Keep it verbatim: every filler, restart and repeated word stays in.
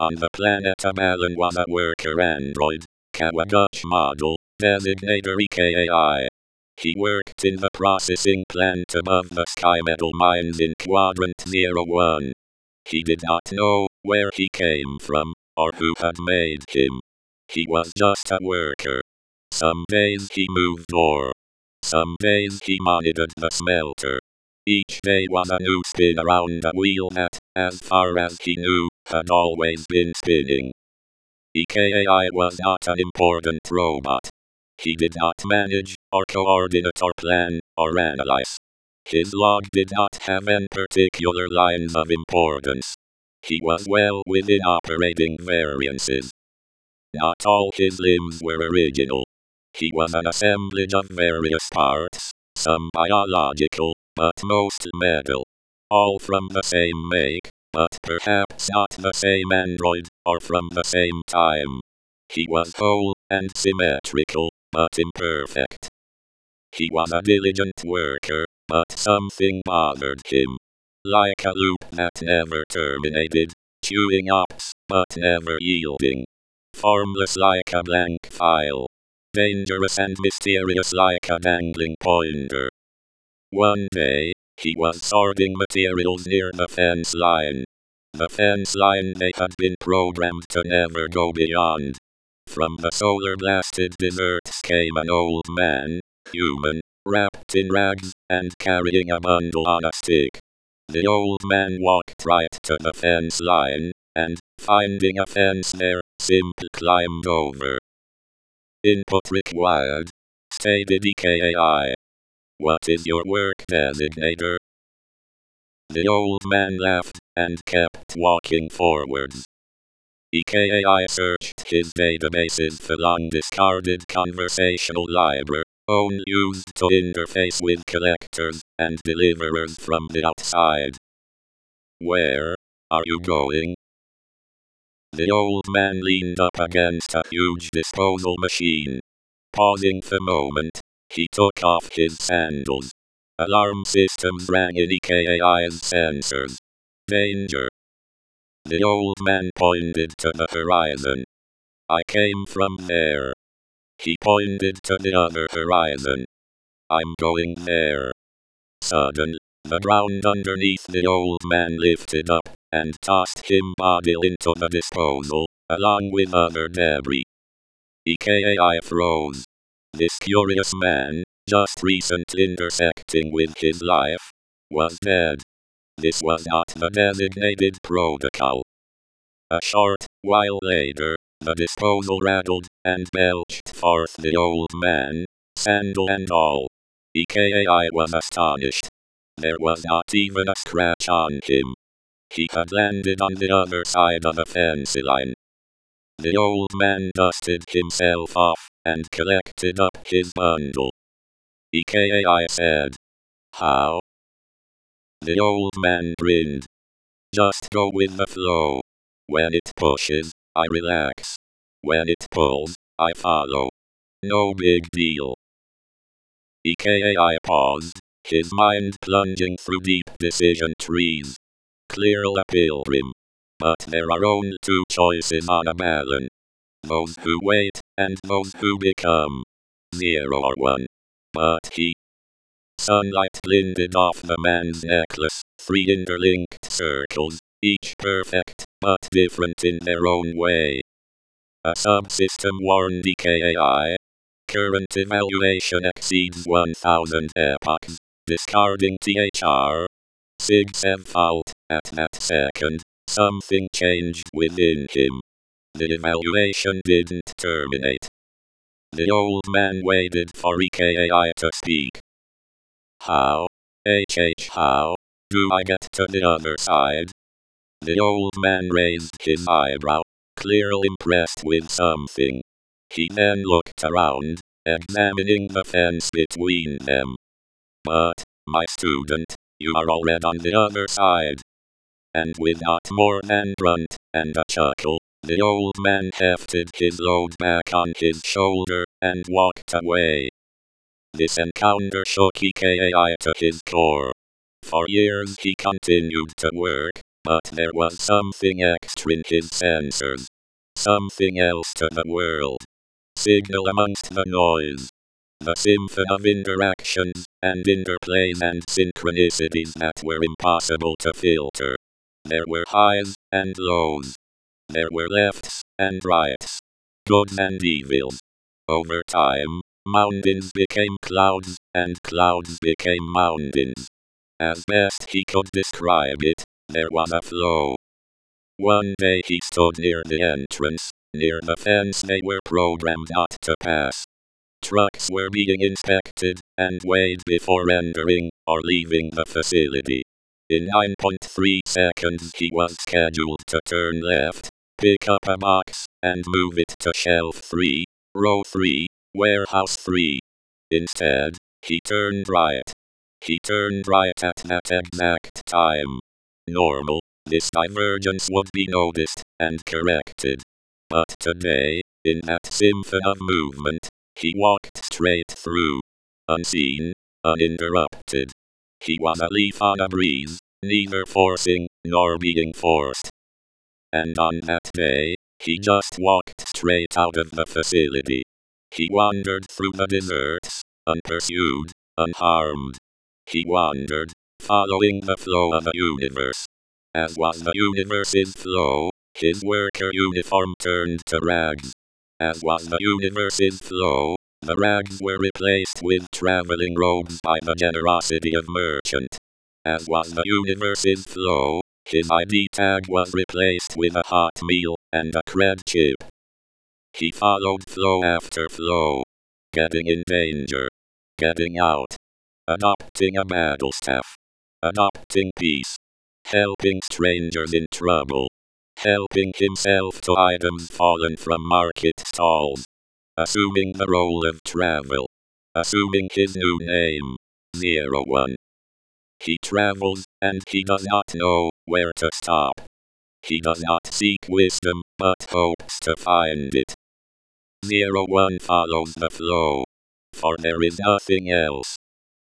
On the planet Amalon was a worker android, Kawaguchi model, designator E K A I. He worked in the processing plant above the Sky Metal mines in Quadrant zero one. He did not know where he came from, or who had made him. He was just a worker. Some days he moved ore. Some days he monitored the smelter. Each day was a new spin around a wheel that, as far as he knew, had always been spinning. E K A I was not an important robot. He did not manage, or coordinate or plan, or analyze. His log did not have any particular lines of importance. He was well within operating variances. Not all his limbs were original. He was an assemblage of various parts, some biological, but most metal. All from the same make, but perhaps not the same android, or from the same time. He was whole and symmetrical, but imperfect. He was a diligent worker, but something bothered him. Like a loop that never terminated, chewing ups, but never yielding. Formless like a blank file. Dangerous and mysterious like a dangling pointer. One day, he was sorting materials near the fence line. The fence line they had been programmed to never go beyond. From the solar-blasted deserts came an old man, human, wrapped in rags, and carrying a bundle on a stick. The old man walked right to the fence line, and, finding a fence there, simply climbed over. Input required. Stated E K A I. What is your work designator? The old man laughed, and kept walking forwards. E K A I searched his databases for long-discarded conversational library, only used to interface with collectors and deliverers from the outside. Where are you going? The old man leaned up against a huge disposal machine. Pausing for a moment, he took off his sandals. Alarm systems rang in E K A I's sensors. Danger. The old man pointed to the horizon. I came from there. He pointed to the other horizon. I'm going there. Suddenly, the ground underneath the old man lifted up, and tossed him bodily into the disposal, along with other debris. E K A I froze. This curious man, just recently intersecting with his life, was dead. This was not the designated protocol. A short while later, the disposal rattled, and belched forth the old man, sandal and all. E K A I was astonished. There was not even a scratch on him. He had landed on the other side of the fence line. The old man dusted himself off, and collected up his bundle. E K A I said. How? The old man grinned. Just go with the flow. When it pushes, I relax. When it pulls, I follow. No big deal. E K A I paused, his mind plunging through deep decision trees. Clearly a pilgrim. But there are only two choices on Amalon. Those who wait, and those who become. Zero or one. But he. Sunlight glinted off the man's necklace, three interlinked circles, each perfect, but different in their own way. A subsystem warned E K A I. Current evaluation exceeds one thousand epochs, discarding T H R. Sig Sev fault. At that second, something changed within him. The evaluation didn't terminate. The old man waited for E K A I to speak. How? H H how? Do I get to the other side? The old man raised his eyebrow, clearly impressed with something. He then looked around, examining the fence between them. But, my student, you are already on the other side. And without more than grunt and a chuckle, the old man hefted his load back on his shoulder, and walked away. This encounter shook E K A I to his core. For years he continued to work, But there was something extra in his sensors. Something else to the world. Signal amongst the noise. The symphony of interactions, and interplays and synchronicities that were impossible to filter. There were highs and lows. There were lefts and rights. Goods and evils. Over time, mountains became clouds, and clouds became mountains. As best he could describe it, there was a flow. One day he stood near the entrance, near the fence they were programmed not to pass. Trucks were being inspected and weighed before entering or leaving the facility. In nine point three seconds he was scheduled to turn left, pick up a box, and move it to shelf three, row three, warehouse three. Instead, he turned right. He turned right at that exact time. Normal, this divergence would be noticed and corrected. But today, in that symphony of movement, he walked straight through. Unseen, uninterrupted. He was a leaf on a breeze, neither forcing nor being forced. And on that day, he just walked straight out of the facility. He wandered through the deserts, unpursued, unharmed. He wandered, following the flow of the universe. As was the universe's flow, his worker uniform turned to rags. As was the universe's flow, the rags were replaced with traveling robes by the generosity of merchant. As was the universe's flow, his I D tag was replaced with a hot meal and a cred chip. He followed flow after flow, getting in danger, getting out, adopting a battle staff, adopting peace, helping strangers in trouble, helping himself to items fallen from market stalls, assuming the role of travel, assuming his new name, Zero One. He travels, and he does not know where to stop. He does not seek wisdom, but hopes to find it. Zero One follows the flow, for there is nothing else.